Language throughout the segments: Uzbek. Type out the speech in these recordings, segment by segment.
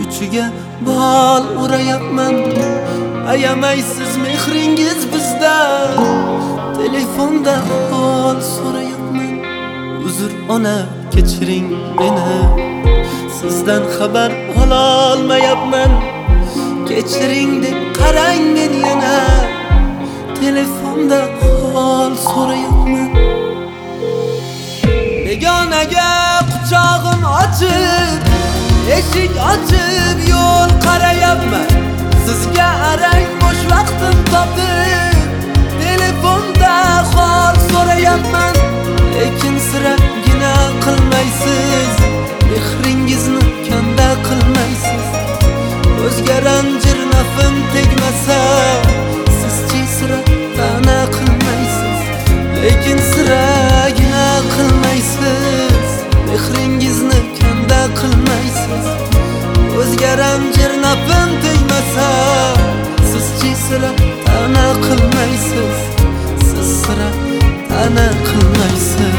uchiga bol urayapman. Ayamaysiz mehringiz bizda, telefonda hol so'rayapman. Uzr ona, kechiring meni, sizdan xabar ololmayapman. Kechiring deb qarang meni yana, telefonda hol so'rayapman. Begonaga quchog'im ochib, eshik ochib yo'l qarayapman. Sizga arang bo'sh vaqtim topib, telefonda hol so'rayapman. Lekin siragina qilmaysiz, mehringizni kanda qilmaysiz. O'zga ranjir nafim tegmasa, sizchi sira ta'na qilmaysiz. Lekin siragina qilmaysiz, mehringizni kanda qilmaysiz. O'zga ranjir nafim tegmasa, sizchi sira ta'na qilmaysiz. Siz sira ta'na qilmaysiz.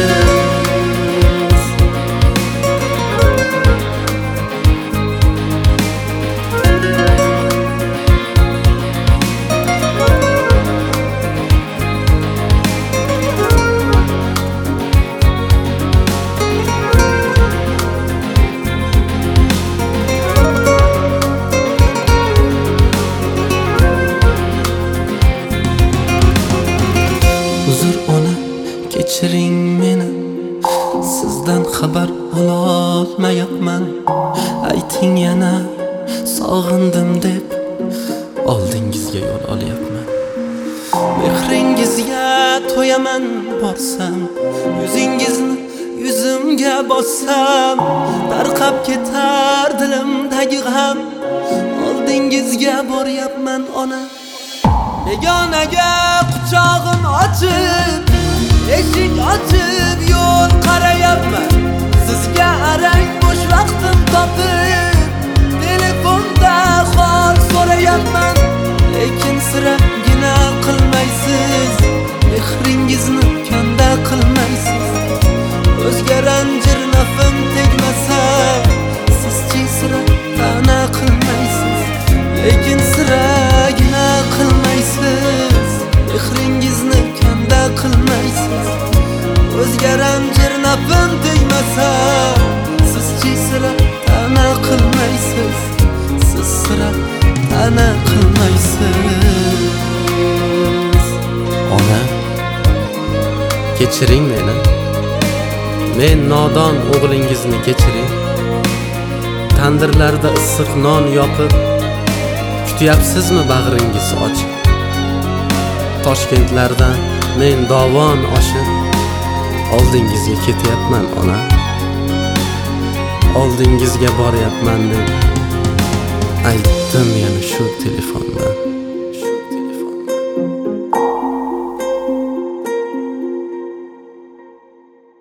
Uzr ona, kechiring meni, sizdan xabar ololmayapman. Ayting yana, sog'indim deb oldingizga yo'l olyapman. Mehringizga to'yaman borsam, yuzingizni yuzimga bossam, tarqab ketar dilimdagi g'am. Oldingizga boryapman ona. Begonaga quchog'im ochib, eshik ochib yo'l qarayapman. Sizga arang bo'sh vaqtim topib, telefonda hol so'rayapman. Lekin siragina qilmaysiz, mehringizni kanda qilmaysiz. O'zga ranjir nafim tegmasa, sizchi sira ta'na qilmaysiz. Lekin siragina qilmaysiz, mehringizni kanda qilmaysiz. O'zga ranjir nafim tegmasa, sizchi sira ta'na qilmaysiz. Siz sira ta'na qilmaysiz. Ona, kechiring meni, men nodon o'g'lingizni kechiring. Tandirlarda issiq non yopib, kutyapsizmi bag'ringiz ochib? Toshkentlardan men dovon oshib, oldingizga ketyapman ona. Oldingizga boryapman deb aytdim yana shu telefonda.